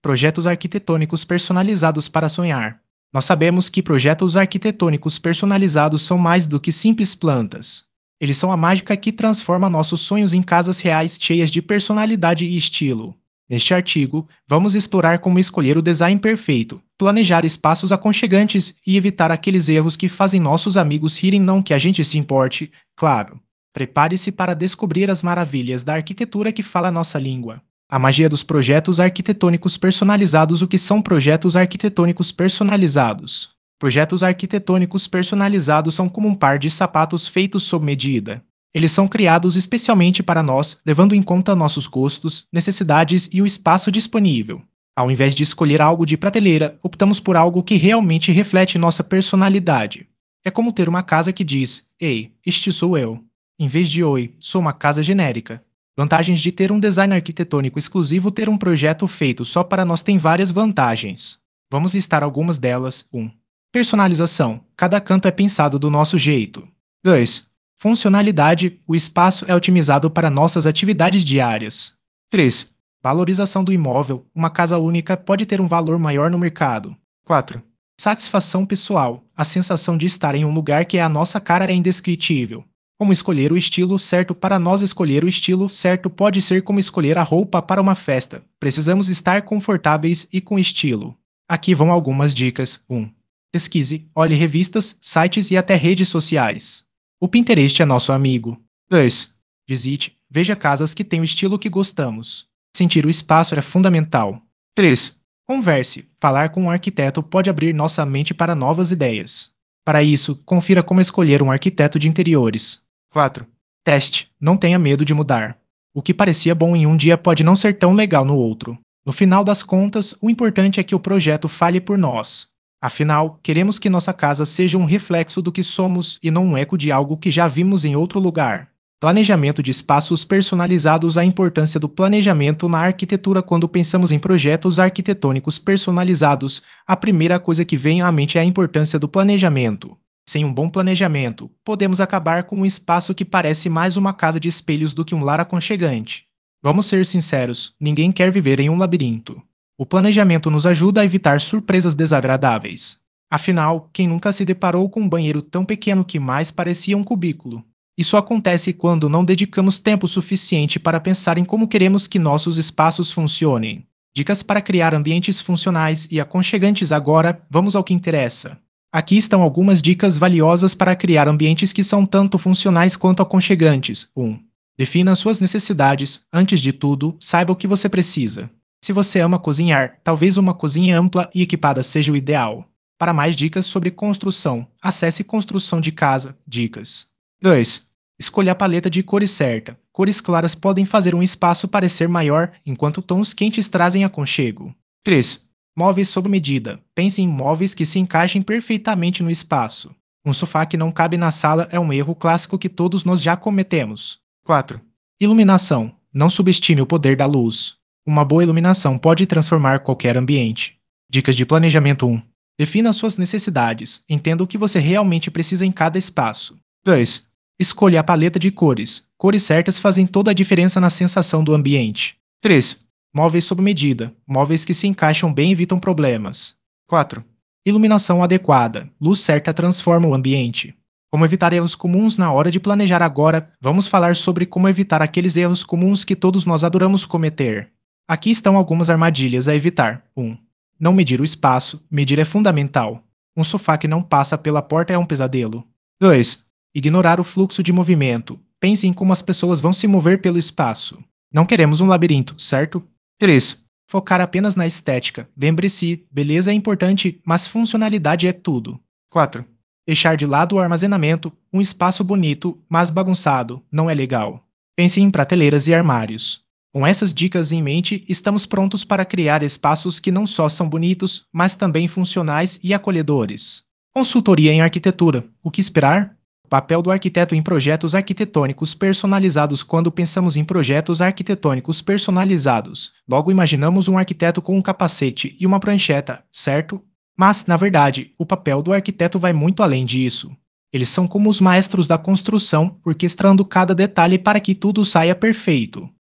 Projetos arquitetônicos personalizados para sonhar. Nós sabemos que projetos arquitetônicos personalizados são mais do que simples plantas. Eles são a mágica que transforma nossos sonhos em casas reais cheias de personalidade e estilo. Neste artigo, vamos explorar como escolher o design perfeito, planejar espaços aconchegantes e evitar aqueles erros que fazem nossos amigos rirem, não que a gente se importe, claro. Prepare-se para descobrir as maravilhas da arquitetura que fala nossa língua. A magia dos projetos arquitetônicos personalizados. O que são projetos arquitetônicos personalizados? Projetos arquitetônicos personalizados são como um par de sapatos feitos sob medida. Eles são criados especialmente para nós, levando em conta nossos gostos, necessidades e o espaço disponível. Ao invés de escolher algo de prateleira, optamos por algo que realmente reflete nossa personalidade. É como ter uma casa que diz: "Ei, este sou eu", em vez de "Oi, sou uma casa genérica". Vantagens de ter um design arquitetônico exclusivo. Ter um projeto feito só para nós tem várias vantagens. Vamos listar algumas delas. 1. Personalização. Cada canto é pensado do nosso jeito. 2. Funcionalidade. O espaço é otimizado para nossas atividades diárias. 3. Valorização do imóvel. Uma casa única pode ter um valor maior no mercado. 4. Satisfação pessoal. A sensação de estar em um lugar que é a nossa cara é indescritível. Como escolher o estilo certo para nós? Escolher o estilo certo pode ser como escolher a roupa para uma festa. Precisamos estar confortáveis e com estilo. Aqui vão algumas dicas. 1. Pesquise, olhe revistas, sites e até redes sociais. O Pinterest é nosso amigo. 2. Visite, veja casas que têm o estilo que gostamos. Sentir o espaço é fundamental. 3. Converse, falar com um arquiteto pode abrir nossa mente para novas ideias. Para isso, confira como escolher um arquiteto de interiores. 4. Teste. Não tenha medo de mudar. O que parecia bom em um dia pode não ser tão legal no outro. No final das contas, o importante é que o projeto fale por nós. Afinal, queremos que nossa casa seja um reflexo do que somos e não um eco de algo que já vimos em outro lugar. Planejamento de espaços personalizados. A importância do planejamento na arquitetura. Quando pensamos em projetos arquitetônicos personalizados, a primeira coisa que vem à mente é a importância do planejamento. Sem um bom planejamento, podemos acabar com um espaço que parece mais uma casa de espelhos do que um lar aconchegante. Vamos ser sinceros, ninguém quer viver em um labirinto. O planejamento nos ajuda a evitar surpresas desagradáveis. Afinal, quem nunca se deparou com um banheiro tão pequeno que mais parecia um cubículo? Isso acontece quando não dedicamos tempo suficiente para pensar em como queremos que nossos espaços funcionem. Dicas para criar ambientes funcionais e aconchegantes. Agora, vamos ao que interessa. Aqui estão algumas dicas valiosas para criar ambientes que são tanto funcionais quanto aconchegantes. 1. Defina suas necessidades. Antes de tudo, saiba o que você precisa. Se você ama cozinhar, talvez uma cozinha ampla e equipada seja o ideal. Para mais dicas sobre construção, acesse Construção de Casa, Dicas. 2. Escolha a paleta de cores certa. Cores claras podem fazer um espaço parecer maior, enquanto tons quentes trazem aconchego. 3. Móveis sob medida. Pense em móveis que se encaixem perfeitamente no espaço. Um sofá que não cabe na sala é um erro clássico que todos nós já cometemos. 4. Iluminação. Não subestime o poder da luz. Uma boa iluminação pode transformar qualquer ambiente. Dicas de planejamento. 1. Defina suas necessidades. Entenda o que você realmente precisa em cada espaço. 2. Escolha a paleta de cores. Cores certas fazem toda a diferença na sensação do ambiente. 3. Móveis sob medida. Móveis que se encaixam bem evitam problemas. 4. Iluminação adequada. Luz certa transforma o ambiente. Como evitar erros comuns na hora de planejar? Agora, vamos falar sobre como evitar aqueles erros comuns que todos nós adoramos cometer. Aqui estão algumas armadilhas a evitar. 1. Não medir o espaço. Medir é fundamental. Um sofá que não passa pela porta é um pesadelo. 2. Ignorar o fluxo de movimento. Pense em como as pessoas vão se mover pelo espaço. Não queremos um labirinto, certo? 3. Focar apenas na estética. Lembre-se, beleza é importante, mas funcionalidade é tudo. 4. Deixar de lado o armazenamento. Um espaço bonito, mas bagunçado, não é legal. Pense em prateleiras e armários. Com essas dicas em mente, estamos prontos para criar espaços que não só são bonitos, mas também funcionais e acolhedores. Consultoria em arquitetura. O que esperar? Papel do arquiteto em projetos arquitetônicos personalizados. Quando pensamos em projetos arquitetônicos personalizados, logo imaginamos um arquiteto com um capacete e uma prancheta, certo? Mas, na verdade, o papel do arquiteto vai muito além disso. Eles são como os maestros da construção, orquestrando cada detalhe para que tudo saia perfeito.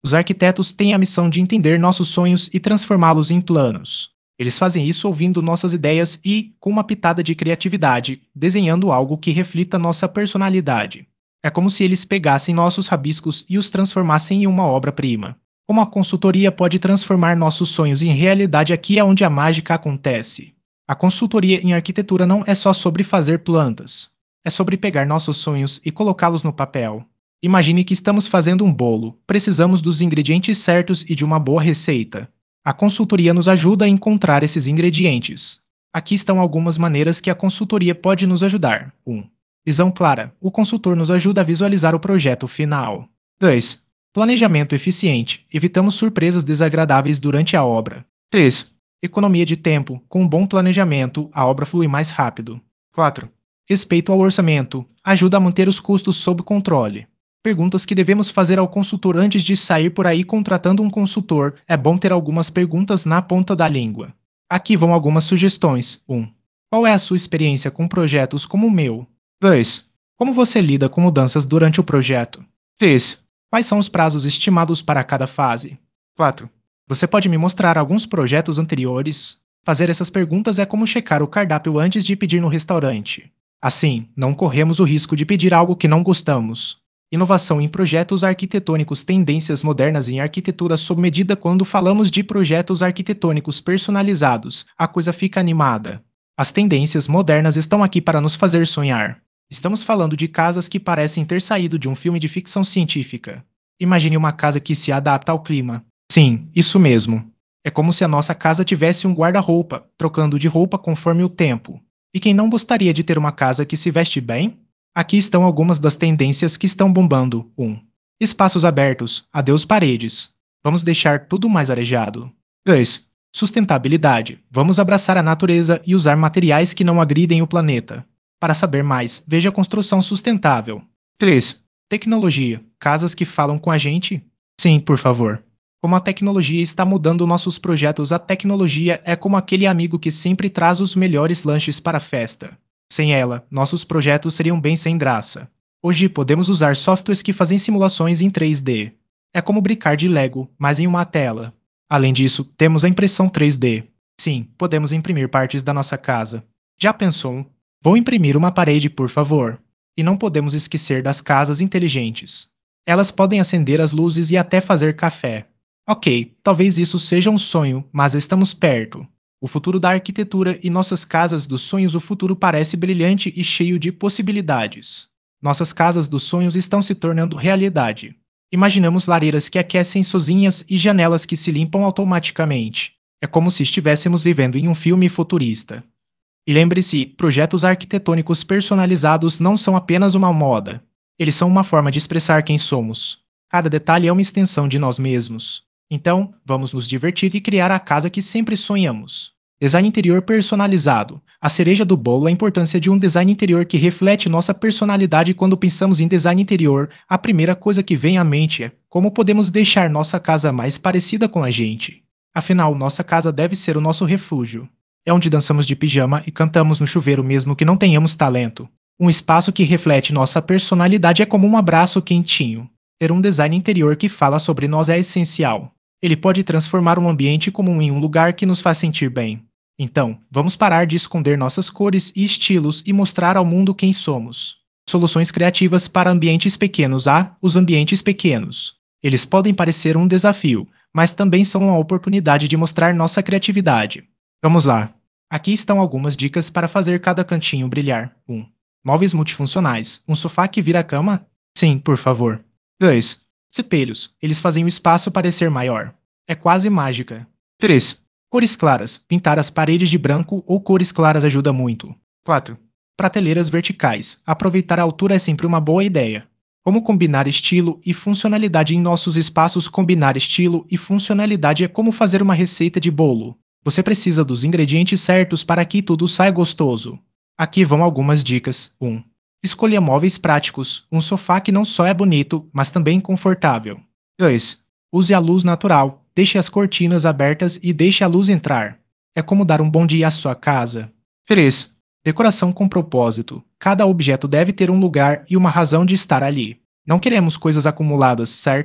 Os arquitetos têm a missão de entender nossos sonhos e transformá-los em planos. Eles fazem isso ouvindo nossas ideias e, com uma pitada de criatividade, desenhando algo que reflita nossa personalidade. É como se eles pegassem nossos rabiscos e os transformassem em uma obra-prima. Como a consultoria pode transformar nossos sonhos em realidade, aqui é onde a mágica acontece. A consultoria em arquitetura não é só sobre fazer plantas. É sobre pegar nossos sonhos e colocá-los no papel. Imagine que estamos fazendo um bolo, precisamos dos ingredientes certos e de uma boa receita. A consultoria nos ajuda a encontrar esses ingredientes. Aqui estão algumas maneiras que a consultoria pode nos ajudar. 1. Visão clara. O consultor nos ajuda a visualizar o projeto final. 2. Planejamento eficiente. Evitamos surpresas desagradáveis durante a obra. 3. Economia de tempo. Com um bom planejamento, a obra flui mais rápido. 4. Respeito ao orçamento. Ajuda a manter os custos sob controle. Perguntas que devemos fazer ao consultor antes de sair por aí contratando um consultor. É bom ter algumas perguntas na ponta da língua. Aqui vão algumas sugestões. 1. Qual é a sua experiência com projetos como o meu? 2. Como você lida com mudanças durante o projeto? 3. Quais são os prazos estimados para cada fase? 4. Você pode me mostrar alguns projetos anteriores? Fazer essas perguntas é como checar o cardápio antes de pedir no restaurante. Assim, não corremos o risco de pedir algo que não gostamos. Inovação em projetos arquitetônicos. Tendências modernas em arquitetura sob medida. Quando falamos de projetos arquitetônicos personalizados, a coisa fica animada. As tendências modernas estão aqui para nos fazer sonhar. Estamos falando de casas que parecem ter saído de um filme de ficção científica. Imagine uma casa que se adapta ao clima. Sim, isso mesmo. É como se a nossa casa tivesse um guarda-roupa, trocando de roupa conforme o tempo. E quem não gostaria de ter uma casa que se veste bem? Aqui estão algumas das tendências que estão bombando. 1. Espaços abertos. Adeus paredes. Vamos deixar tudo mais arejado. 2. Sustentabilidade. Vamos abraçar a natureza e usar materiais que não agridem o planeta. Para saber mais, veja construção sustentável. 3. Tecnologia. Casas que falam com a gente? Sim, por favor. Como a tecnologia está mudando nossos projetos, a tecnologia é como aquele amigo que sempre traz os melhores lanches para a festa. Sem ela, nossos projetos seriam bem sem graça. Hoje podemos usar softwares que fazem simulações em 3D. É como brincar de Lego, mas em uma tela. Além disso, temos a impressão 3D. Sim, podemos imprimir partes da nossa casa. Já pensou? Vou imprimir uma parede, por favor. E não podemos esquecer das casas inteligentes. Elas podem acender as luzes e até fazer café. Ok, talvez isso seja um sonho, mas estamos perto. O futuro da arquitetura e nossas casas dos sonhos. O futuro parece brilhante e cheio de possibilidades. Nossas casas dos sonhos estão se tornando realidade. Imaginamos lareiras que aquecem sozinhas e janelas que se limpam automaticamente. É como se estivéssemos vivendo em um filme futurista. E lembre-se, projetos arquitetônicos personalizados não são apenas uma moda. Eles são uma forma de expressar quem somos. Cada detalhe é uma extensão de nós mesmos. Então, vamos nos divertir e criar a casa que sempre sonhamos. Design interior personalizado. A cereja do bolo é a importância de um design interior que reflete nossa personalidade. Quando pensamos em design interior, a primeira coisa que vem à mente é como podemos deixar nossa casa mais parecida com a gente. Afinal, nossa casa deve ser o nosso refúgio. É onde dançamos de pijama e cantamos no chuveiro mesmo que não tenhamos talento. Um espaço que reflete nossa personalidade é como um abraço quentinho. Ter um design interior que fala sobre nós é essencial. Ele pode transformar um ambiente comum em um lugar que nos faz sentir bem. Então, vamos parar de esconder nossas cores e estilos e mostrar ao mundo quem somos. Soluções criativas para ambientes pequenos. Os ambientes pequenos. Eles podem parecer um desafio, mas também são uma oportunidade de mostrar nossa criatividade. Vamos lá. Aqui estão algumas dicas para fazer cada cantinho brilhar. 1. Móveis multifuncionais. Um sofá que vira cama? Sim, por favor. 2. Espelhos. Eles fazem o espaço parecer maior. É quase mágica. 3. Cores claras. Pintar as paredes de branco ou cores claras ajuda muito. 4. Prateleiras verticais. Aproveitar a altura é sempre uma boa ideia. Como combinar estilo e funcionalidade em nossos espaços? Combinar estilo e funcionalidade é como fazer uma receita de bolo. Você precisa dos ingredientes certos para que tudo saia gostoso. Aqui vão algumas dicas. 1. Escolha móveis práticos. Um sofá que não só é bonito, mas também confortável. 2. Use a luz natural. Deixe as cortinas abertas e deixe a luz entrar. É como dar um bom dia à sua casa. 3. Decoração com propósito. Cada objeto deve ter um lugar e uma razão de estar ali. Não queremos coisas acumuladas, certo?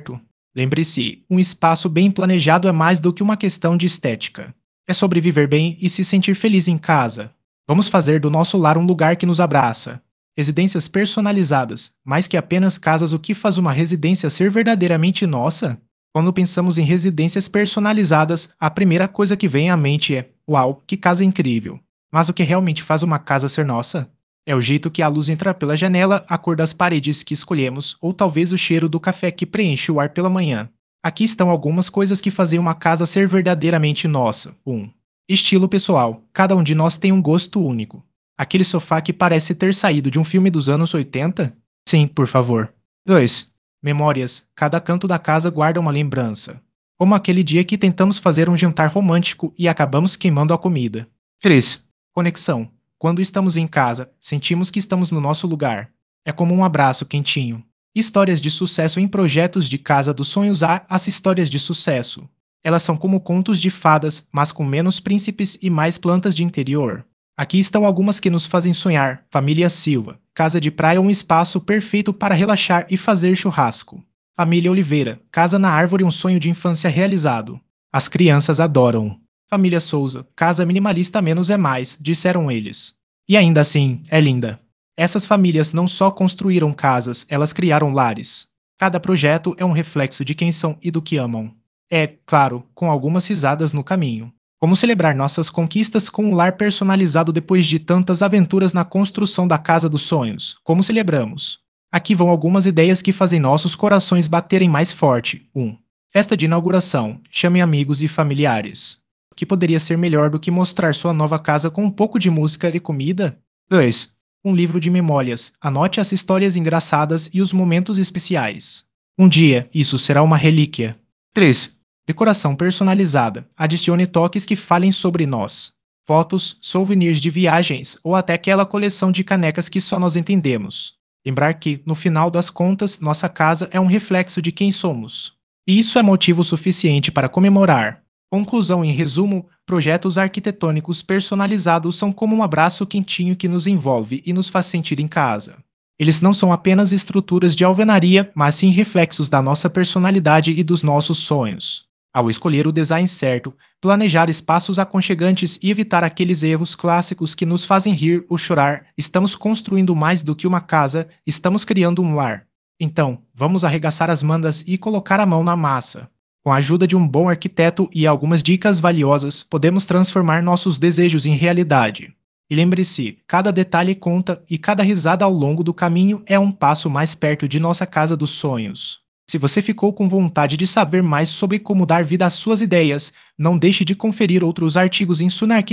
Lembre-se, um espaço bem planejado é mais do que uma questão de estética. É sobre viver bem e se sentir feliz em casa. Vamos fazer do nosso lar um lugar que nos abraça. Residências personalizadas, mais que apenas casas, o que faz uma residência ser verdadeiramente nossa? Quando pensamos em residências personalizadas, a primeira coisa que vem à mente é: uau, que casa incrível! Mas o que realmente faz uma casa ser nossa? É o jeito que a luz entra pela janela, a cor das paredes que escolhemos, ou talvez o cheiro do café que preenche o ar pela manhã. Aqui estão algumas coisas que fazem uma casa ser verdadeiramente nossa. 1. Estilo pessoal. Cada um de nós tem um gosto único. Aquele sofá que parece ter saído de um filme dos anos 80? Sim, por favor. 2. Memórias. Cada canto da casa guarda uma lembrança. Como aquele dia que tentamos fazer um jantar romântico e acabamos queimando a comida. 3. Conexão. Quando estamos em casa, sentimos que estamos no nosso lugar. É como um abraço quentinho. Histórias de sucesso em projetos de casa dos sonhos há as histórias de sucesso. Elas são como contos de fadas, mas com menos príncipes e mais plantas de interior. Aqui estão algumas que nos fazem sonhar. Família Silva. Casa de praia, um espaço perfeito para relaxar e fazer churrasco. Família Oliveira. Casa na árvore, um sonho de infância realizado. As crianças adoram. Família Souza. Casa minimalista, menos é mais, disseram eles. E ainda assim, é linda. Essas famílias não só construíram casas, elas criaram lares. Cada projeto é um reflexo de quem são e do que amam. É, claro, com algumas risadas no caminho. Como celebrar nossas conquistas com um lar personalizado depois de tantas aventuras na construção da casa dos sonhos? Como celebramos? Aqui vão algumas ideias que fazem nossos corações baterem mais forte. 1. Festa de inauguração. Chame amigos e familiares. O que poderia ser melhor do que mostrar sua nova casa com um pouco de música e comida? 2. Um livro de memórias. Anote as histórias engraçadas e os momentos especiais. Um dia, isso será uma relíquia. 3. Decoração personalizada. Adicione toques que falem sobre nós. Fotos, souvenirs de viagens ou até aquela coleção de canecas que só nós entendemos. Lembrar que, no final das contas, nossa casa é um reflexo de quem somos. E isso é motivo suficiente para comemorar. Conclusão em resumo: projetos arquitetônicos personalizados são como um abraço quentinho que nos envolve e nos faz sentir em casa. Eles não são apenas estruturas de alvenaria, mas sim reflexos da nossa personalidade e dos nossos sonhos. Ao escolher o design certo, planejar espaços aconchegantes e evitar aqueles erros clássicos que nos fazem rir ou chorar, estamos construindo mais do que uma casa, estamos criando um lar. Então, vamos arregaçar as mangas e colocar a mão na massa. Com a ajuda de um bom arquiteto e algumas dicas valiosas, podemos transformar nossos desejos em realidade. E lembre-se, cada detalhe conta e cada risada ao longo do caminho é um passo mais perto de nossa casa dos sonhos. Se você ficou com vontade de saber mais sobre como dar vida às suas ideias, não deixe de conferir outros artigos em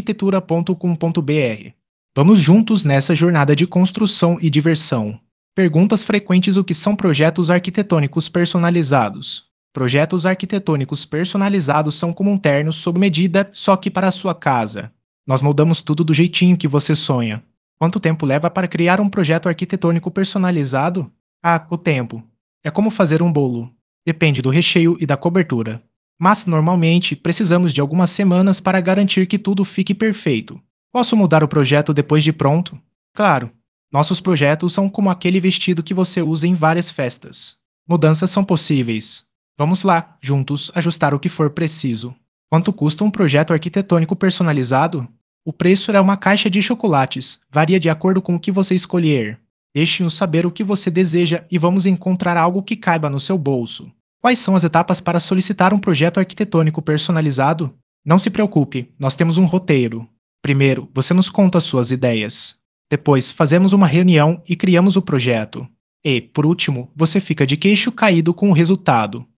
sunarquitetura.com.br. Vamos juntos nessa jornada de construção e diversão. Perguntas frequentes: o que são projetos arquitetônicos personalizados? Projetos arquitetônicos personalizados são como um terno sob medida, só que para a sua casa. Nós moldamos tudo do jeitinho que você sonha. Quanto tempo leva para criar um projeto arquitetônico personalizado? Ah, o tempo. É como fazer um bolo. Depende do recheio e da cobertura. Mas, normalmente, precisamos de algumas semanas para garantir que tudo fique perfeito. Posso mudar o projeto depois de pronto? Claro. Nossos projetos são como aquele vestido que você usa em várias festas. Mudanças são possíveis. Vamos lá, juntos, ajustar o que for preciso. Quanto custa um projeto arquitetônico personalizado? O preço é uma caixa de chocolates, varia de acordo com o que você escolher. Deixe-nos saber o que você deseja e vamos encontrar algo que caiba no seu bolso. Quais são as etapas para solicitar um projeto arquitetônico personalizado? Não se preocupe, nós temos um roteiro. Primeiro, você nos conta suas ideias. Depois, fazemos uma reunião e criamos o projeto. E, por último, você fica de queixo caído com o resultado.